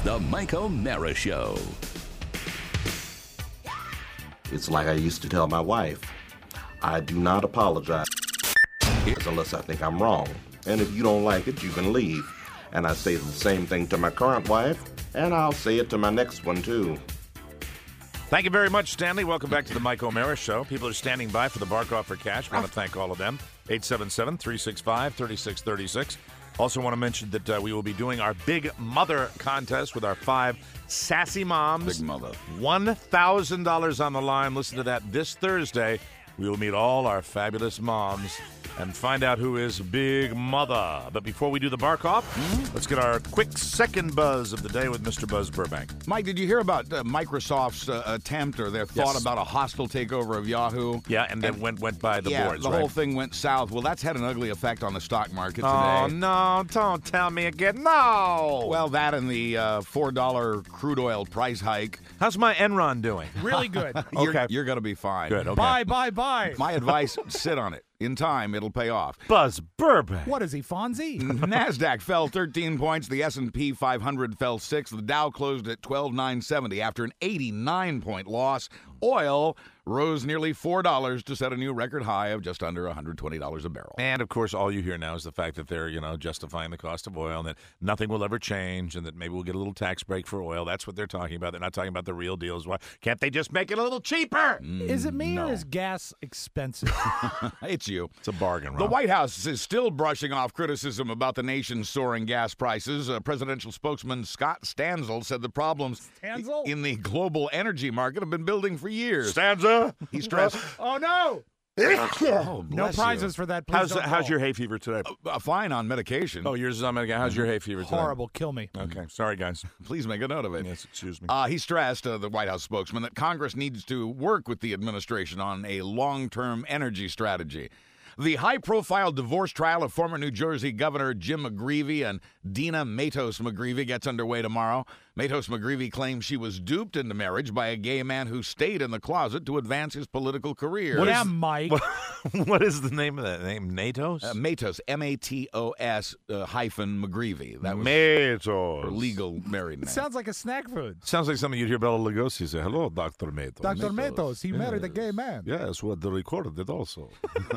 the Mike O'Mara Show. It's like I used to tell my wife, I do not apologize unless I think I'm wrong. And if you don't like it, you can leave. And I say the same thing to my current wife, and I'll say it to my next one, too. Thank you very much, Stanley. Welcome back to the Mike O'Mara Show. People are standing by for the Bark Off for Cash. I want to thank all of them. 877-365-3636. Also want to mention that we will be doing our Big Mother contest with our 5 sassy moms. Big Mother. $1,000 on the line. Listen to that this Thursday. We will meet all our fabulous moms and find out who is Big Mother. But before we do the Bark Off, let's get our quick second buzz of the day with Mr. Buzz Burbank. Mike, did you hear about Microsoft's attempt or their thought about a hostile takeover of Yahoo? Yeah, and then went by the boards, the right? whole thing went south. Well, that's had an ugly effect on the stock market today. Oh, no, don't tell me again. No! Well, that and the $4 crude oil price hike. How's my Enron doing? Really good. You're going to be fine. Good, okay. Bye. My advice, sit on it. In time, it'll pay off. Buzz Burbank. What is he, Fonzie? NASDAQ fell 13 points. The S&P 500 fell 6. The Dow closed at 12,970 after an 89-point loss. Oil rose nearly $4 to set a new record high of just under $120 a barrel. And, of course, all you hear now is the fact that they're, justifying the cost of oil and that nothing will ever change and that maybe we'll get a little tax break for oil. That's what they're talking about. They're not talking about the real deals. Why can't they just make it a little cheaper? Is it me no. or is gas expensive? It's you. It's a bargain, Rob. The White House is still brushing off criticism about the nation's soaring gas prices. Presidential spokesman Scott Stanzel said the problems in the global energy market have been building for years. Stanza? He stressed. Oh, no. Oh, No bless prizes you. for that. Please How's your hay fever today? Fine on medication. Oh, yours is on medication. How's your hay fever today? Horrible. Kill me. Okay. Sorry, guys. Please make a note of it. Yes, excuse me. He stressed, the White House spokesman, that Congress needs to work with the administration on a long-term energy strategy. The high-profile divorce trial of former New Jersey Governor Jim McGreevey and Dina Matos McGreevey gets underway tomorrow. Matos McGreevey claims she was duped into marriage by a gay man who stayed in the closet to advance his political career. Mike. What is the name of that name? Natos? Matos, M-A-T-O-S hyphen McGreevey. That was Matos. her legal married name. Sounds like a snack food. Sounds like something you'd hear Bela Lugosi say. Hello, Dr. Matos. Dr. Matos, he married a gay man. Yes, what they recorded it also.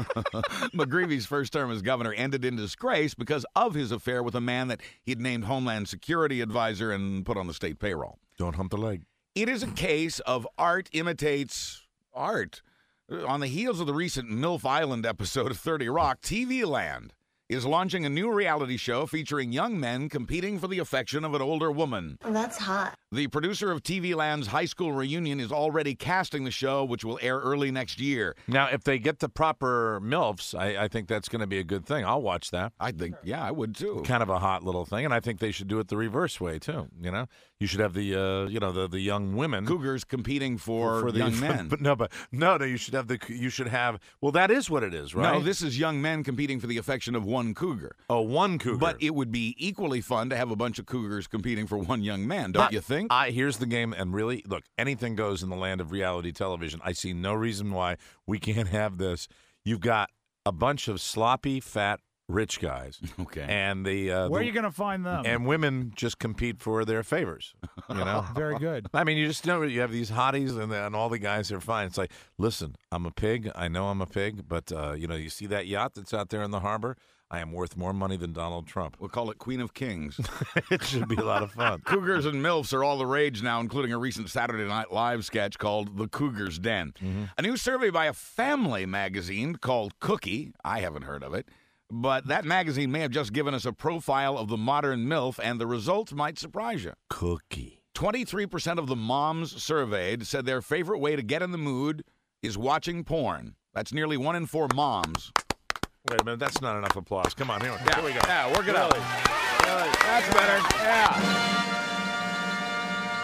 McGreevey's first term as governor ended in disgrace because of his affair with a man that he'd named Homeland Security advisor and put on the state payroll. Don't hump the leg. It is a case of art imitates art. On the heels of the recent MILF Island episode of 30 Rock, TV Land is launching a new reality show featuring young men competing for the affection of an older woman. Oh, that's hot. The producer of TV Land's High School Reunion is already casting the show, which will air early next year. Now, if they get the proper MILFs, I think that's going to be a good thing. I'll watch that. I think, yeah, I would too. Kind of a hot little thing, and I think they should do it the reverse way too. You should have the the young women Cougars competing for the young men. But no, you should have. Well, that is what it is, right? No, this is young men competing for the affection of one cougar. Oh, one cougar. But it would be equally fun to have a bunch of cougars competing for one young man, don't you think? Here's the game, and really, look, anything goes in the land of reality television. I see no reason why we can't have this. You've got a bunch of sloppy, fat, rich guys. Okay. And where are you going to find them? And women just compete for their favors. Very good. I mean, you just know you have these hotties, and all the guys are fine. It's like, listen, I'm a pig. I know I'm a pig, but you see that yacht that's out there in the harbor? I am worth more money than Donald Trump. We'll call it Queen of Kings. It should be a lot of fun. Cougars and MILFs are all the rage now, including a recent Saturday Night Live sketch called The Cougar's Den. Mm-hmm. A new survey by a family magazine called Cookie, I haven't heard of it, but that magazine may have just given us a profile of the modern MILF, and the results might surprise you. Cookie. 23% of the moms surveyed said their favorite way to get in the mood is watching porn. That's nearly 1 in 4 moms. Wait a minute, that's not enough applause. Come on, here we go. Yeah, work it out. Really? That's better. Yeah.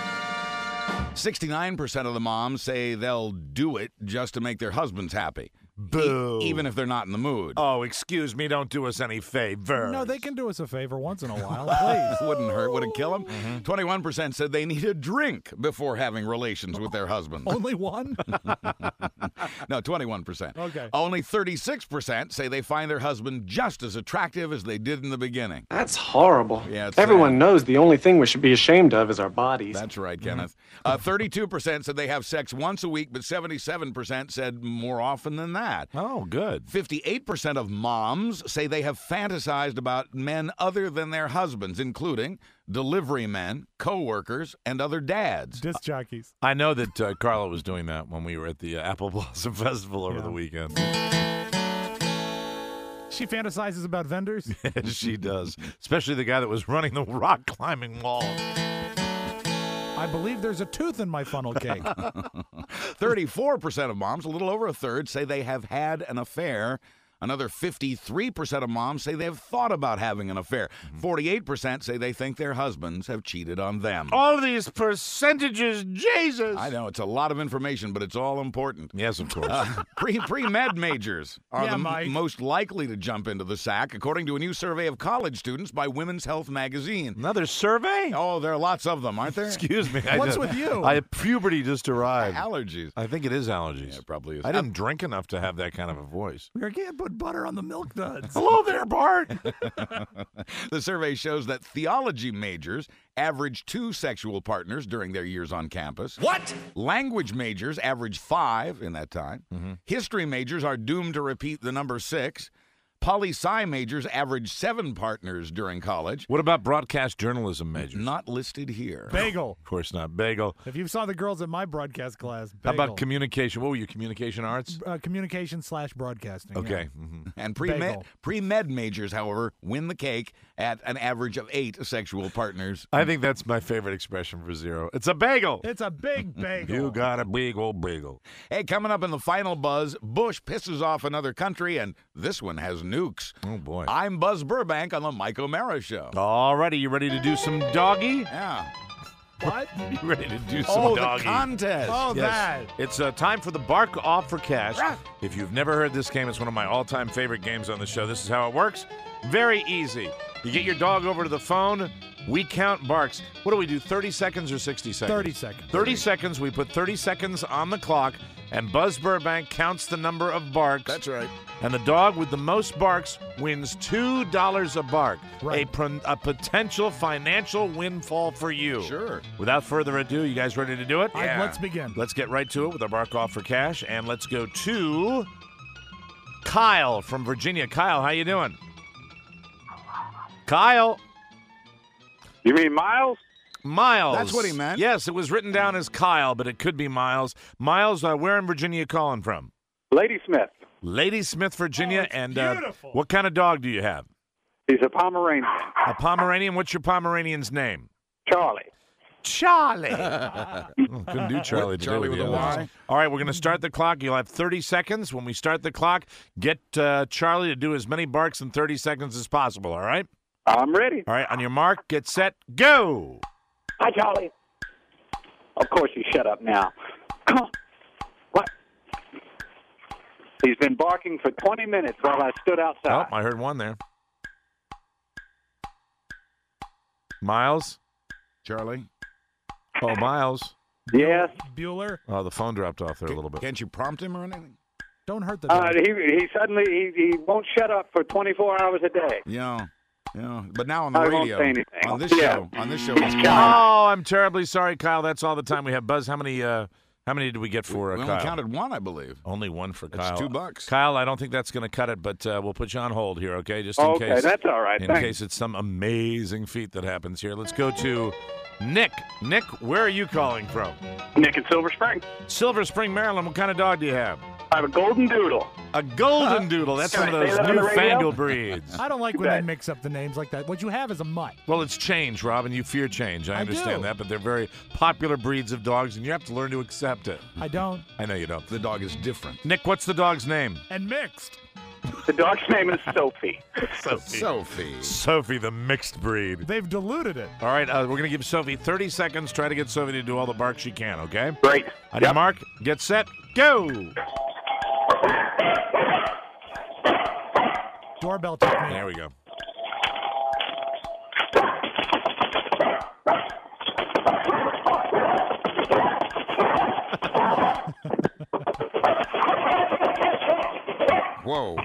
69% of the moms say they'll do it just to make their husbands happy. Boo. even if they're not in the mood. Oh, excuse me, don't do us any favors. No, they can do us a favor once in a while, please. Wouldn't hurt. Would it kill them? 21% said they need a drink before having relations with their husband. Only one? No, 21%. Okay. Only 36% say they find their husband just as attractive as they did in the beginning. That's horrible. Yeah, it's Everyone sad. knows the only thing we should be ashamed of is our bodies. That's right, Kenneth. 32% said they have sex once a week, but 77% said more often than that. Oh, good. 58% of moms say they have fantasized about men other than their husbands, including delivery men, co-workers, and other dads. Disc jockeys. I know that Carla was doing that when we were at the Apple Blossom Festival over the weekend. She fantasizes about vendors. She does. Especially the guy that was running the rock climbing wall. I believe there's a tooth in my funnel cake. 34% of moms, a little over a third, say they have had an affair. Another 53% of moms say they have thought about having an affair. 48% say they think their husbands have cheated on them. All these percentages, Jesus! I know, it's a lot of information, but it's all important. Yes, of course. Pre-med majors are Yeah, the Mike. most likely to jump into the sack, according to a new survey of college students by Women's Health magazine. Another survey? Oh, there are lots of them, aren't there? Excuse me. What's with you? Puberty just arrived. Allergies. I think it is allergies. Yeah, it probably is. I didn't drink enough to have that kind of a voice. We can't put butter on the milk duds. Hello there, Bart. The survey shows that theology majors average 2 sexual partners during their years on campus. What? Language majors average 5 in that time. Mm-hmm. History majors are doomed to repeat the number 6. Poli-sci majors average 7 partners during college. What about broadcast journalism majors? Not listed here. Bagel. Of course not. Bagel. If you saw the girls at my broadcast class, How bagel. about communication? What were you, communication arts? Communication/broadcasting. Okay. Yeah. Mhm. And Bagel. pre-med majors, however, win the cake at an average of 8 sexual partners. I think that's my favorite expression for zero. It's a bagel. It's a big bagel. You got a big old bagel. Hey, coming up in the final buzz, Bush pisses off another country, and this one has nukes. Oh, boy. I'm Buzz Burbank on the Mike O'Mara Show. All righty, you ready to do some doggy? Yeah. What? You ready to do some The doggy? contest. Oh, Yes. that. It's time for the Bark Off for Cash. If you've never heard this game, it's one of my all-time favorite games on the show. This is how it works. Very easy. You get your dog over to the phone. We count barks. What do we do, 30 seconds or 60 seconds? 30 seconds. 30 seconds. We put 30 seconds on the clock, and Buzz Burbank counts the number of barks. That's right. And the dog with the most barks wins $2 a bark. Right. A potential financial windfall for you. Sure. Without further ado, you guys ready to do it? Let's begin. Let's get right to it with our Bark Off for Cash, and let's go to Kyle from Virginia. Kyle, how you doing? Kyle. You mean Miles? Miles. That's what he meant. Yes, it was written down as Kyle, but it could be Miles. Miles, where in Virginia you calling from? Lady Smith. Ladysmith, Virginia. Oh, it's and beautiful. What kind of dog do you have? He's a Pomeranian. A Pomeranian. What's your Pomeranian's name? Charlie. Charlie. Couldn't do Charlie today Charlie with a others. Y. All right, we're going to start the clock. You'll have 30 seconds. When we start the clock, get Charlie to do as many barks in 30 seconds as possible, all right? I'm ready. All right, on your mark, get set, go. Hi, Charlie. Of course you shut up now. What? He's been barking for 20 minutes while I stood Oh, outside. I heard one there. Miles? Charlie, Oh, Miles. Yes. Bueller, Oh, the phone dropped off there a little bit. can't you prompt him or anything? don't hurt the dog. He suddenly he won't shut up for 24 hours a day. Yeah. But now on the I won't radio, say anything. on this Yeah. show, it's Oh, I'm terribly sorry, Kyle. That's all the time we have. Buzz, how many did we get for we only Kyle? counted one, I believe. Only one for That's Kyle. $2. Kyle, I don't think that's going to cut it, but we'll put you on hold here, okay? Just in Okay, case. that's all right. In Thanks. case it's some amazing feat that happens here. Let's go to Nick. Nick, where are you calling from? Nick in Silver Spring. Silver Spring, Maryland. What kind of dog do you have? I have a golden doodle. A golden doodle. That's Can one of I say those that on the radio? newfangled breeds. I don't like when bet. they mix up the names like that. What you have is a mutt. Well, it's change, Robin. You fear change. I I understand do. that, but they're very popular breeds of dogs, and you have to learn to accept it. I don't. I know you don't. The dog is different. Nick, what's the dog's name? And mixed. The dog's name is Sophie. Sophie. Sophie, the mixed breed. They've diluted it. All right, we're going to give Sophie 30 seconds. Try to get Sophie to do all the barks she can, okay? Great. On your mark, get set, go. Doorbell technique. There we go. Whoa.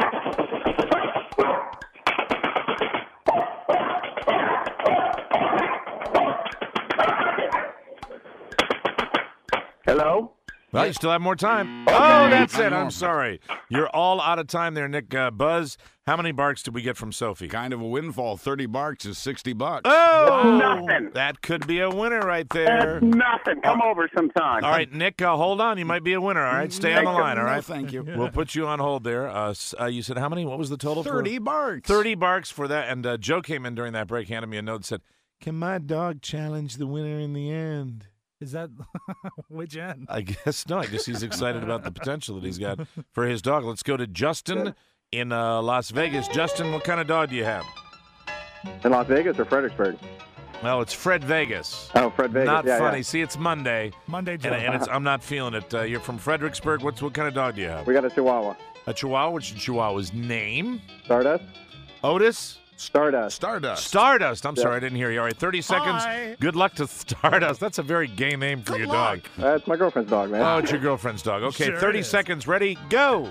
Hello? Well, you still have more time. Oh, that's it. I'm more. sorry. You're all out of time there, Nick. Buzz, how many barks did we get from Sophie? Kind of a windfall. 30 barks is $60. Oh, Nothing. that could be a winner right there. Nothing. Come over sometime. All right, Nick, hold on. You might be a winner. All right, stay on the line. All No, right, thank you. We'll put you on hold there. You said how many? What was the total? 30 barks. 30 barks for that. And Joe came in during that break, handed me a note, and said, "Can my dog challenge the winner in the end?" Is that which end? I guess no. I guess he's excited about the potential that he's got for his dog. Let's go to Justin in Las Vegas. Justin, what kind of dog do you have? In Las Vegas or Fredericksburg? Well, it's Fred Vegas. Oh, Fred Vegas. Not yeah, funny. Yeah. See, it's Monday, Monday, Joe. and it's, I'm not feeling it. You're from Fredericksburg. What kind of dog do you have? We got a Chihuahua. A Chihuahua. What's your Chihuahua's name? Stardust? Otis? Stardust. Stardust. I'm sorry, I didn't hear you. All right, 30 seconds. Hi. Good luck to Stardust. That's a very gay name for your dog. It's my girlfriend's dog, man. Oh, it's your girlfriend's dog. Okay, Sure 30 it is. seconds. Ready? Go.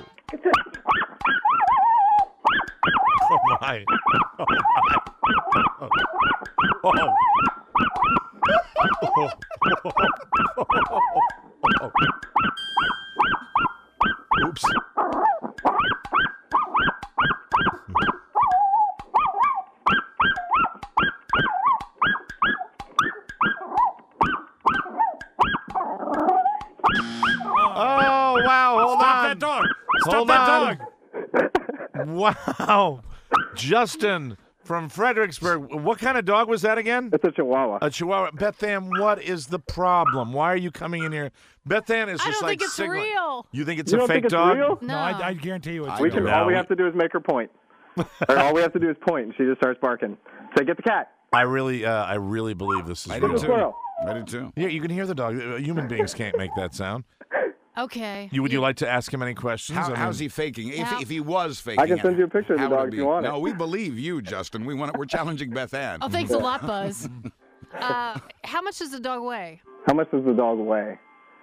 Oh, my. Oh, my. Oh. Oops. Oh, wow. Hold Stop on. that dog. Stop Hold that on. dog. Wow. Justin from Fredericksburg. What kind of dog was that again? It's a Chihuahua. A Chihuahua. Beth Ann, what is the problem? Why are you coming in here? Beth Ann is I just don't like think it's signaling. real. You think it's You a don't fake think it's dog? real? No, I guarantee you it's We real. can, No, all we we- have to do is make her point. Or all we have to do is point, and she just starts barking. Say, get the cat. I really believe this is I real. do Get the too. squirrel. I do too. Yeah, you can hear the dog. Human beings can't make that sound. Okay. Would you like to ask him any questions? I mean- How's he faking? How- If he was faking, I can send you a picture of the how would dog it if you be? want it. No, we believe you, Justin. We're challenging Beth Ann. Oh, thanks a lot, Buzz. How much does the dog weigh? How much does the dog weigh?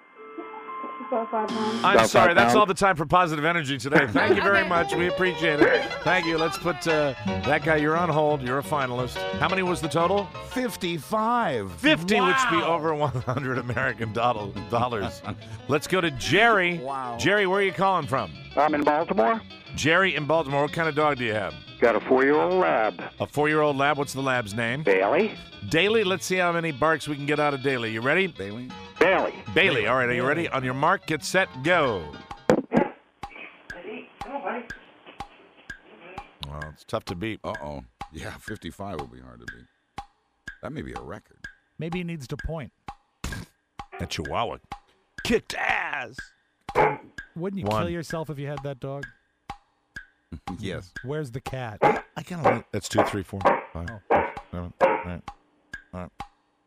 I'm About sorry. 5 That's pounds. all the time for positive energy today. Thank you very Okay. much. We appreciate it. Thank you. Let's put that guy. You're on hold. You're a finalist. How many was the total? 55. 50, which would be over 100 American dollars. Let's go to Jerry. Wow. Jerry, where are you calling from? I'm in Baltimore. Jerry in Baltimore. What kind of dog do you have? Got a 4-year-old lab. A 4-year-old lab. What's the lab's name? Bailey. Daly. Let's see how many barks we can get out of Daly. You ready? Bailey? Bailey. Bailey. All right. Are you ready? On your mark, get set, go. Well, it's tough to beat. Uh-oh. Yeah, 55 will be hard to beat. That may be a record. Maybe he needs to point. That Chihuahua kicked ass. Wouldn't you One. kill yourself if you had that dog? Yes. Where's the cat? I kind of. That's 2, 3, 4, 5, 6, 7. All right. All right.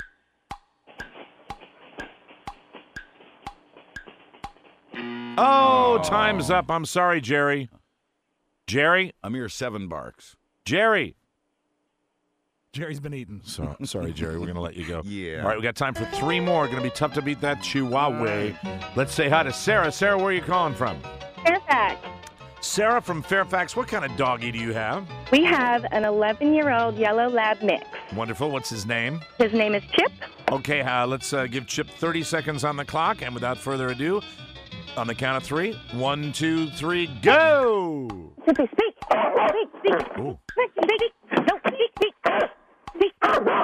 Oh, time's up. I'm sorry, Jerry. Jerry? A mere 7 barks. Jerry. Jerry's been eaten. Sorry, Jerry. We're going to let you go. Yeah. All right, we got time for 3 more. Going to be tough to beat that Chihuahua. Let's say hi to Sarah. Sarah, where are you calling from? Fairfax. Sarah from Fairfax. What kind of doggy do you have? We have an 11-year-old yellow lab mix. Wonderful. What's his name? His name is Chip. Okay, let's give Chip 30 seconds on the clock. And without further ado, on the count of 3, 1, 2, 3, go! Simply speak. Speak, speak. Ooh. Speak, speak. No, speak, speak. Speak.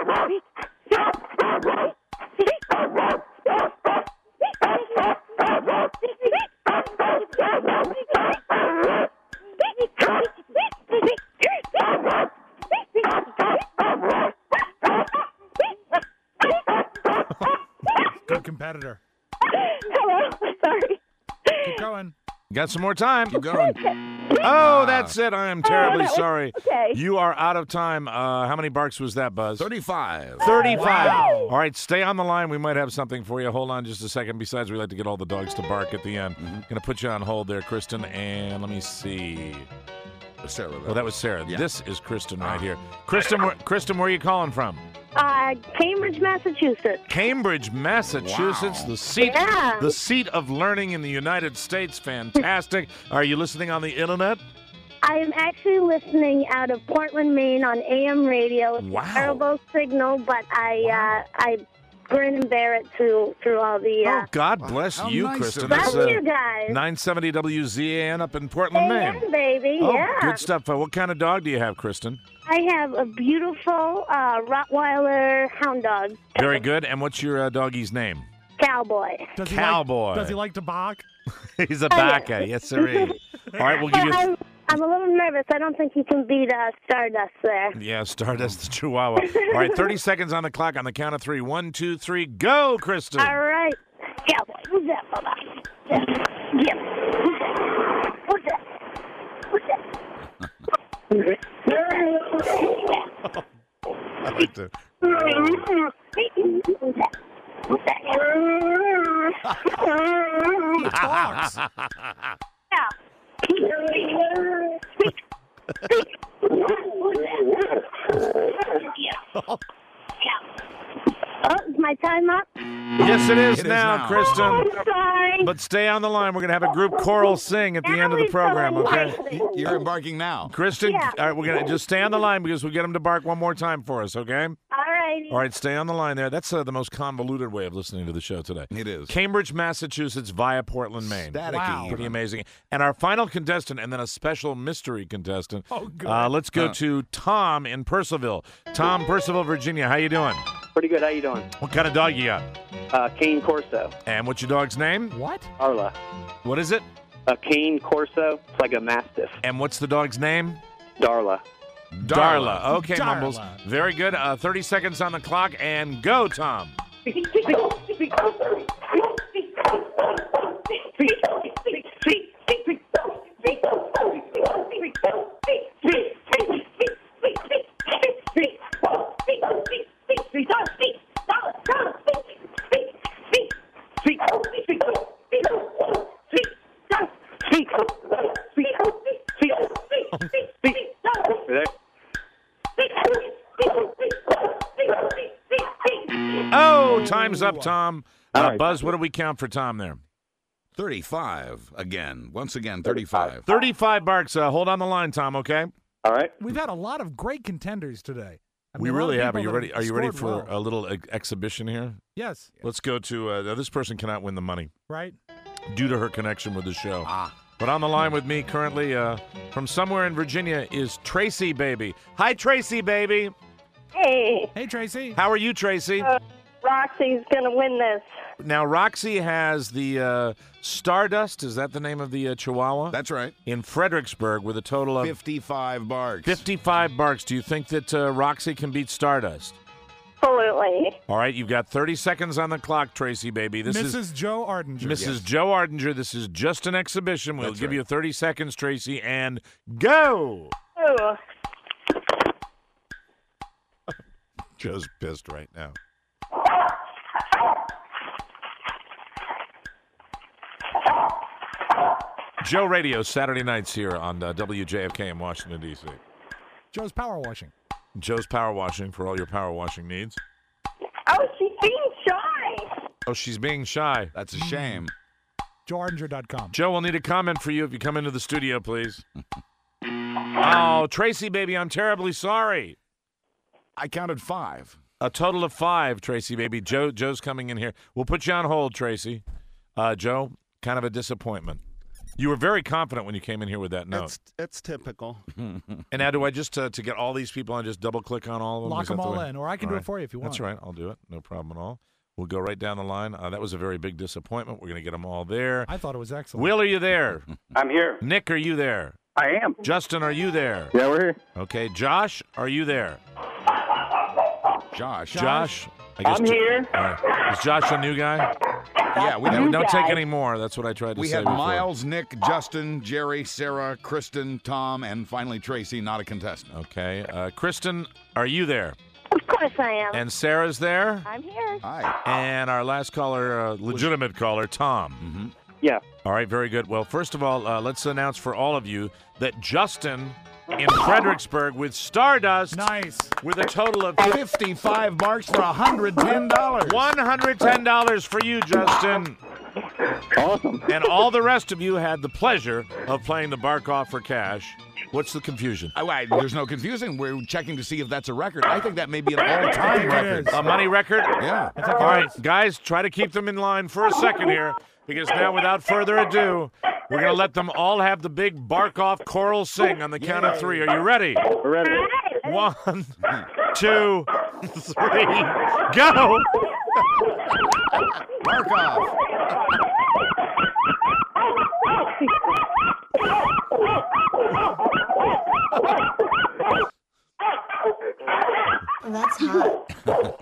Good competitor. Hello. Sorry. Keep going. Got some more time. Keep going. Oh, that's it. I am terribly that was- sorry. okay. You are out of time. How many barks was that, Buzz? 35. 35. Wow. All right, stay on the line. We might have something for you. Hold on just a second. Besides, we like to get all the dogs to bark at the end. Going to put you on hold there, Kristen, and let me see. Sarah. Well, that was Sarah. Yeah. This is Kristen right here. Kristen, where are you calling from? Cambridge, Massachusetts. Cambridge, Massachusetts, Wow. the seat of learning in the United States. Fantastic. Are you listening on the internet? I am actually listening out of Portland, Maine on AM radio. It's Wow. a terrible signal, but I grin and bear it through all the... Oh, God bless How you, nice Kristen. of Bless That's, you guys. 970 WZAN up in Portland, Maine. AM, baby, Oh, yeah. good stuff. What kind of dog do you have, Kristen? I have a beautiful Rottweiler hound dog. Very good. And what's your doggy's name? Cowboy. Does he Cowboy. Does he like to bark? He's a baka. Yes, sir. All right, we'll give you... I'm a little nervous. I don't think you can beat Stardust there. Yeah, Stardust the Chihuahua. All right, 30 seconds on the clock on the count of 3. 1, 2, 3, go, Kristen. All right. Cowboy. Who's that, Bubba? Yeah. Who's that? Who's that? I like to... He talks. Oh, is my time up? Yes, it is It is now, now. Kristen. I'm sorry. But stay on the line. We're going to have a group choral sing at the end of the program, okay? You're embarking now. Kristen, Yeah. all right, we're going to just stay on the line because we'll get them to bark one more time for us, okay? All righty. All right, stay on the line there. That's the most convoluted way of listening to the show today. It is. Cambridge, Massachusetts via Portland, Maine. Staticky. Wow. Pretty amazing. And our final contestant, and then a special mystery contestant. Oh, good. Let's go to Tom in Purcellville. Tom, Purcellville, Virginia. How you doing? Pretty good. How you doing? What kind of dog you got? Cane Corso. And what's your dog's name? What? Arla. What is it? A Cane Corso. It's like a Mastiff. And what's the dog's name? Darla. Darla. Okay, Darla. Mumbles. Very good. 30 seconds on the clock, and go, Tom. Oh, time's up, Tom. Buzz, what do we count for Tom there? 35 again. Once again, 35. 35 barks. Hold on the line, Tom, okay? All right. We've had a lot of great contenders today. I mean, We a lot of really have. Are people you that ready? Are you ready scored for well. a little exhibition here? Yes. Let's go to now this person cannot win the money Right? due to her connection with the show. Ah. But on the line with me currently from somewhere in Virginia is Tracy Baby. Hi, Tracy Baby. Hey, Hey, Tracy. How are you, Tracy? Roxy's going to win this. Now, Roxy has the Stardust. Is that the name of the Chihuahua? That's right. In Fredericksburg with a total of 55 barks. 55 barks. Do you think that Roxy can beat Stardust? Absolutely. All right, you've got 30 seconds on the clock, Tracy Baby. This is Mrs. Joe Ardinger. Mrs. Joe Ardinger. This is just an exhibition. We'll That's give right. you 30 seconds, Tracy, and go. Ooh. Joe's pissed right now. Joe Radio, Saturday nights here on WJFK in Washington, D.C. Joe's power washing. Joe's Power Washing for all your power washing needs. Oh, she's being shy. Oh, she's being shy. That's a shame. JoeArdinger.com. Joe, we'll need a comment for you if you come into the studio, please. Oh, Tracy, baby, I'm terribly sorry. I counted 5. A total of 5, Tracy, baby. Joe's coming in here. We'll put you on hold, Tracy. Joe, kind of a disappointment. You were very confident when you came in here with that note. It's typical. And now, do I just, to get all these people on, just double-click on all of them? Lock Is that them the all way? in, or I can All do it for you if you want. That's right. I'll do it. No problem at all. We'll go right down the line. That was a very big disappointment. We're going to get them all there. I thought it was excellent. Will, are you there? I'm here. Nick, are you there? I am. Justin, are you there? Yeah, we're here. Okay. Josh, are you there? Josh. Josh? I guess I'm here. All right. Is Josh a new guy? Yeah, we Yeah, have, don't take any more. That's what I tried to we say have before. Miles, Nick, Justin, Jerry, Sarah, Kristen, Tom, and finally Tracy, not a contestant. Okay. Kristen, are you there? Of course I am. And Sarah's there? I'm here. Hi. And our last caller, legitimate caller, Tom. Yeah. All right, very good. Well, first of all, let's announce for all of you that Justin in Fredericksburg with Stardust. Nice. With a total of 55 marks for $110. $110 for you, Justin. Awesome. And all the rest of you had the pleasure of playing the Bark Off for cash. What's the confusion? There's no confusing. We're checking to see if that's a record. I think that may be an all-time record. A money record? Yeah. All right, guys, try to keep them in line for a second here, because now, without further ado, we're going to let them all have the big Bark Off choral sing on the count of 3. Are you ready? We're ready. 1, 2, 3, go! Bark off. That's hot.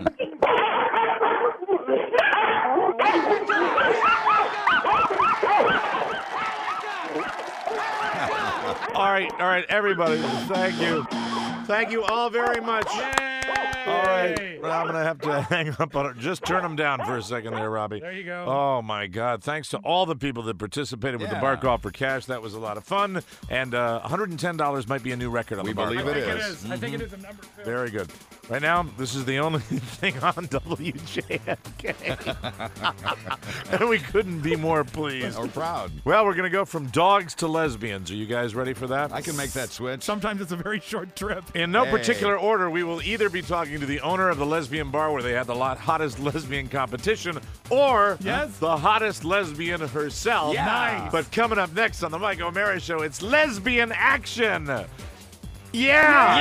All right, everybody. Thank you. Thank you all very much. All right. Well, I'm going to have to hang up on it. Just turn them down for a second there, Robbie. There you go. Oh, my God. Thanks to all the people that participated with the Bark Off for cash. That was a lot of fun. And $110 might be a new record on the Bark Off. We believe it is. I think it is a number 2. Very good. Right now, this is the only thing on WJFK. And we couldn't be more pleased. Or proud. Well, we're going to go from dogs to lesbians. Are you guys ready for that? I can make that switch. Sometimes it's a very short trip. In no particular order, we will either be talking to the owner of the lesbian bar where they had the hottest lesbian competition, or the hottest lesbian herself. Yeah. Nice. But coming up next on the Mike O'Mara Show, it's lesbian action.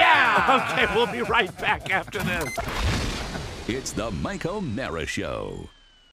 Yeah. Okay, we'll be right back after this. It's the Mike O'Mara Show.